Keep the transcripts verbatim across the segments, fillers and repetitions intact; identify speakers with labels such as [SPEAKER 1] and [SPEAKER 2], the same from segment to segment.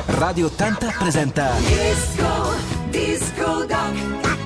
[SPEAKER 1] Radio ottanta presenta
[SPEAKER 2] Disco, Disco Doc.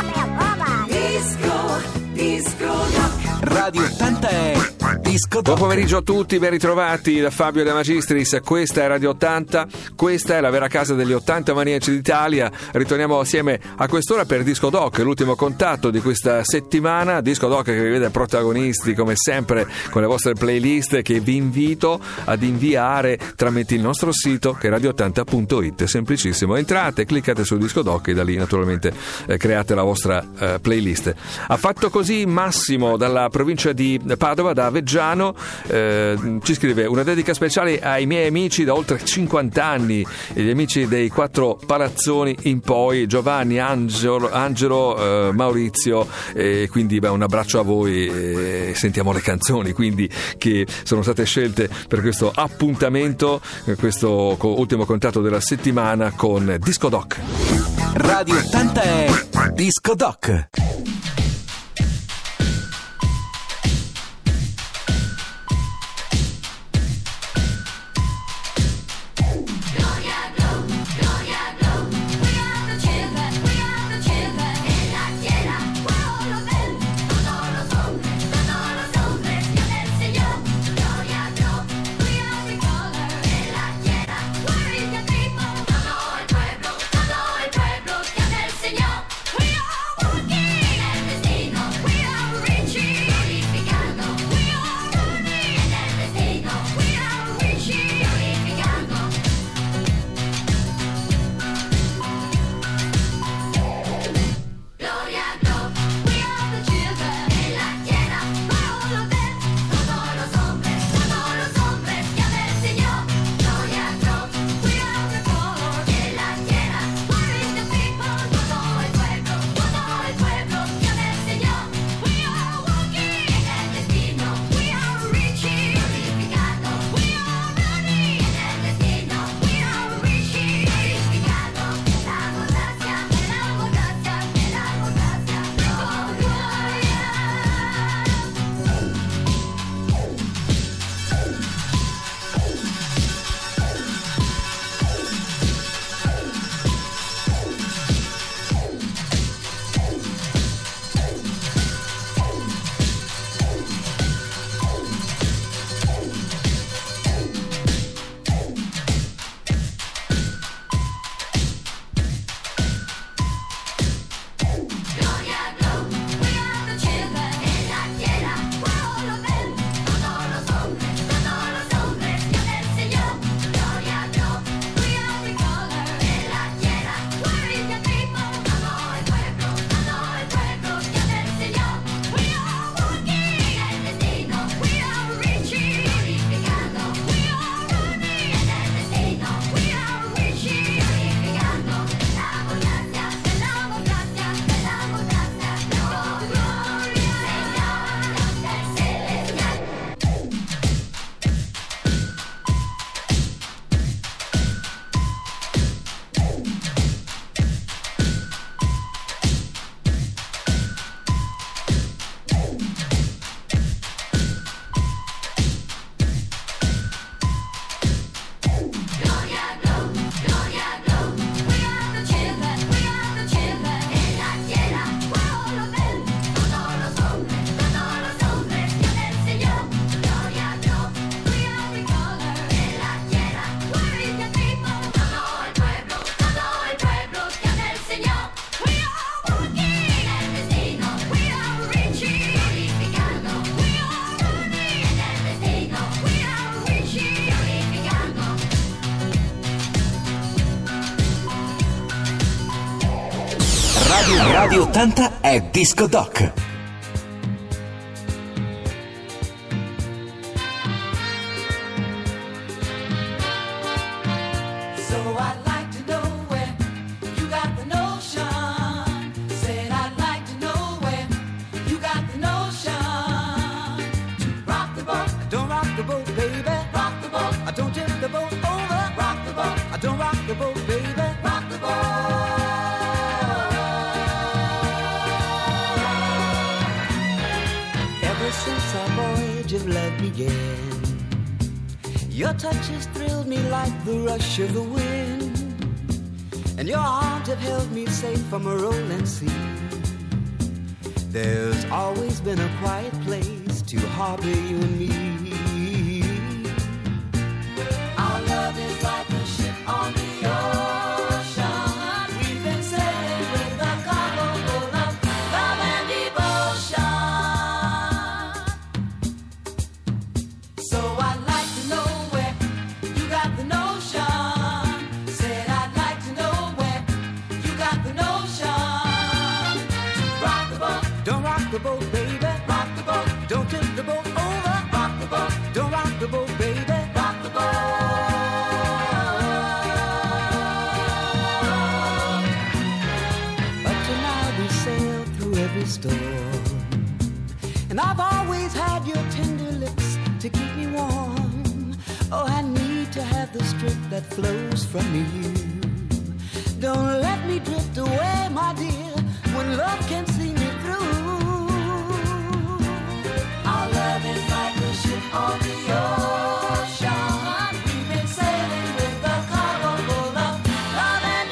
[SPEAKER 2] Disco, Disco Doc.
[SPEAKER 1] Radio ottanta è Disco Doc.
[SPEAKER 3] Buon pomeriggio a tutti, ben ritrovati da Fabio De Magistris. Questa è Radio ottanta, questa è la vera casa degli ottanta maniaci d'Italia. Ritorniamo assieme a quest'ora per Disco Doc, l'ultimo contatto di questa settimana. Disco Doc che vi vede protagonisti come sempre con le vostre playlist che vi invito ad inviare tramite il nostro sito che è radio ottanta punto it. Semplicissimo, entrate, cliccate su Disco Doc e da lì naturalmente eh, create la vostra eh, playlist. Ha fatto così Massimo dalla provincia di Padova, da Aveggiano, eh, ci scrive: una dedica speciale ai miei amici da oltre cinquanta anni, gli amici dei quattro palazzoni in poi, Giovanni, Angelo, Angelo eh, Maurizio, e quindi beh, un abbraccio a voi e sentiamo le canzoni quindi che sono state scelte per questo appuntamento, questo ultimo contatto della settimana con Disco Doc.
[SPEAKER 1] Radio ottanta è Disco Doc. Radio ottanta è Disco Doc.
[SPEAKER 4] Your touches thrilled me like the rush of the wind, and your arms have held me safe from a rolling sea. There's always been a quiet place to harbor you and me.
[SPEAKER 2] Our love is like a ship on the ocean. We've been sailing with a cargo full of love and devotion. So I'd like to know where you got the notion. Said I'd like to know where you got the notion. Rock the boat.
[SPEAKER 4] Don't rock the boat, baby.
[SPEAKER 2] Rock the boat.
[SPEAKER 4] Don't tip the boat over.
[SPEAKER 2] Rock the boat.
[SPEAKER 4] Don't rock the boat, baby.
[SPEAKER 2] Rock the boat.
[SPEAKER 4] But tonight we sail through every storm, and I've always had your tender lips to keep me warm. Oh, I need to have the strength that flows from you. Don't let me drift away, my dear, when love can see me through.
[SPEAKER 2] Our love is like a ship on the ocean. We've been sailing with a cargo full of love and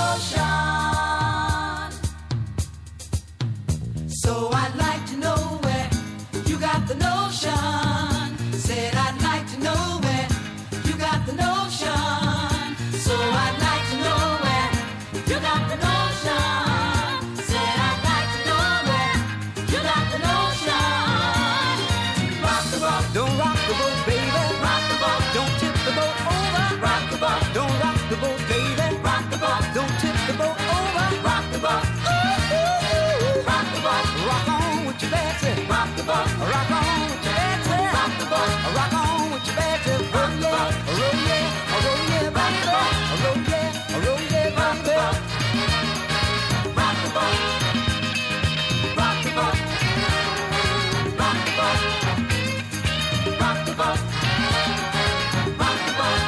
[SPEAKER 2] devotion. So I'd like to know where you got the notion. Said I'd like to know where you got the notion. So I'd like to know where you got the notion. Said I'd like to know where you got the notion. Rock the boat.
[SPEAKER 4] Don't rock the boat, baby.
[SPEAKER 2] Rock the boat.
[SPEAKER 4] Don't tip the boat over.
[SPEAKER 2] Rock the boat.
[SPEAKER 4] Don't rock the boat, baby.
[SPEAKER 2] Rock the boat.
[SPEAKER 4] Don't tip the boat over.
[SPEAKER 2] Rock the boat. Rock the boat.
[SPEAKER 4] Rock on with your Betsy.
[SPEAKER 2] Rock the boat.
[SPEAKER 4] Rock on with your Betsy.
[SPEAKER 2] Rock the boat.
[SPEAKER 4] Rock on with your Betsy. Roll yeah, roll yeah, roll yeah, rock the boat. Roll yeah, roll yeah, rock the boat.
[SPEAKER 2] Rock the boat. Rock the boat. Rock the boat. Rock the boat. Rock the boat.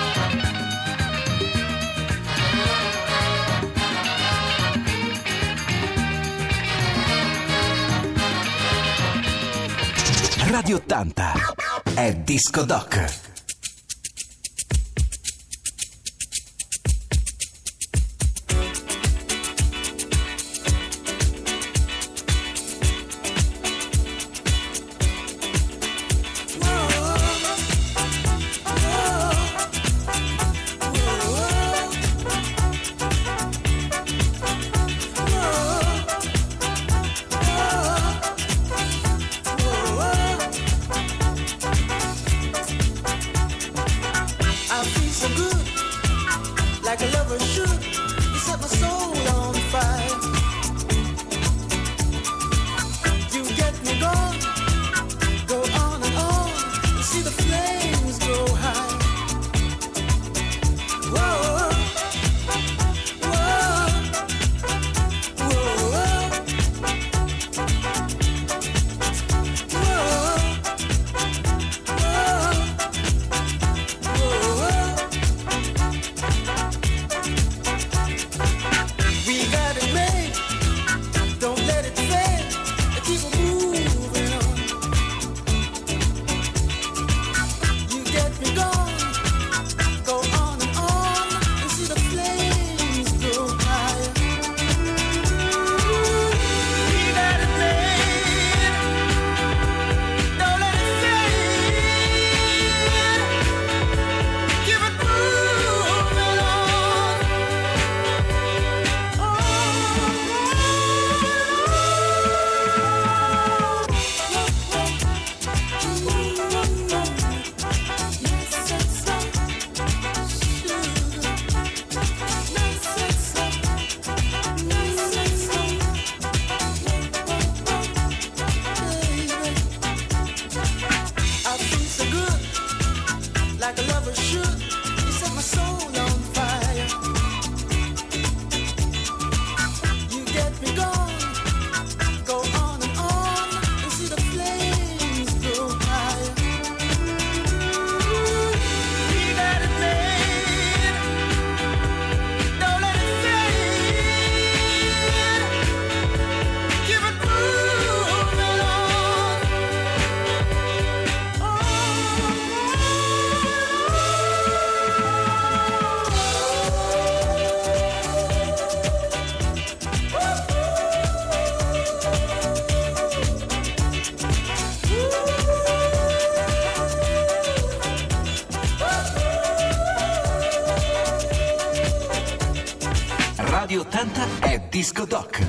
[SPEAKER 1] Radio ottanta è Disco Doc. Radio ottanta è Disco Doc.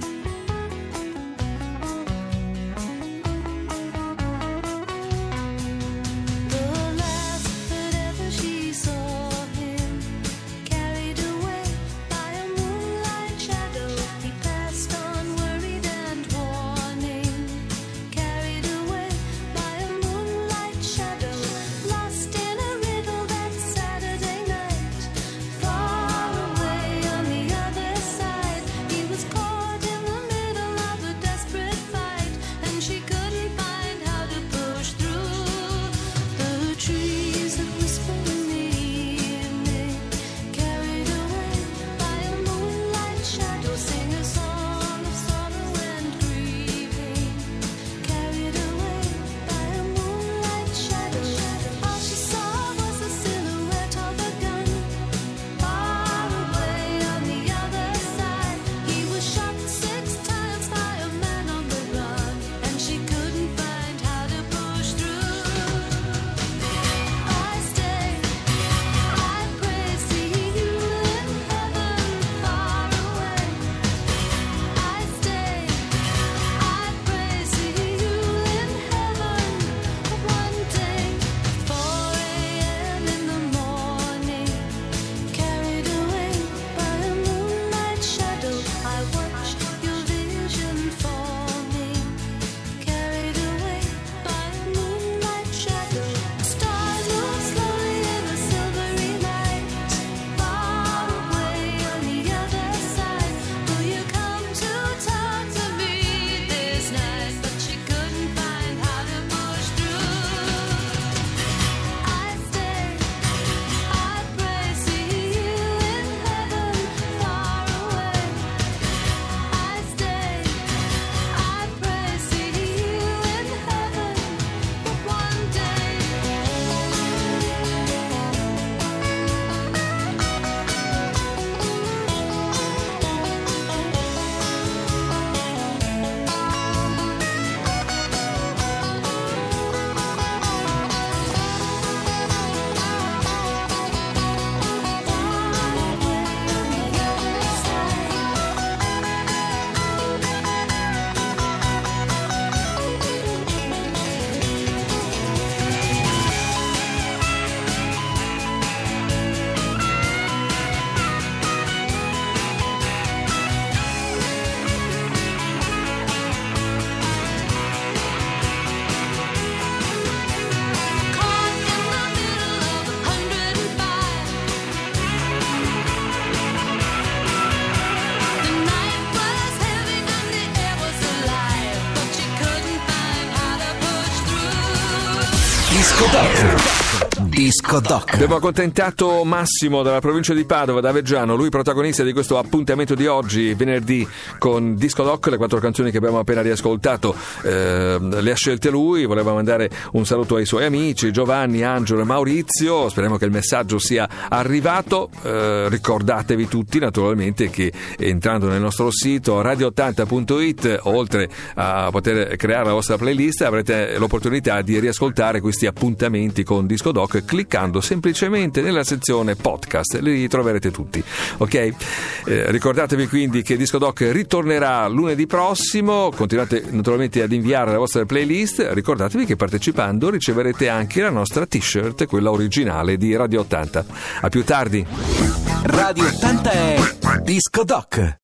[SPEAKER 1] Disco Doc. Disco Doc.
[SPEAKER 3] Abbiamo accontentato Massimo dalla provincia di Padova, da Aveggiano, lui protagonista di questo appuntamento di oggi, venerdì, con Disco Doc. Le quattro canzoni che abbiamo appena riascoltato eh, le ha scelte lui. Voleva mandare un saluto ai suoi amici Giovanni, Angelo e Maurizio. Speriamo che il messaggio sia arrivato. Eh, ricordatevi tutti naturalmente che entrando nel nostro sito radio ottanta punto it, oltre a poter creare la vostra playlist, avrete l'opportunità di riascoltare questi appuntamenti con Disco Doc cliccando semplicemente nella sezione podcast. Li troverete tutti, ok? Eh, ricordatevi quindi che Disco Doc ritornerà lunedì prossimo. Continuate naturalmente ad inviare la vostra playlist. Ricordatevi che partecipando riceverete anche la nostra t-shirt, quella originale di Radio ottanta. A più tardi.
[SPEAKER 1] Radio ottanta è Disco Doc.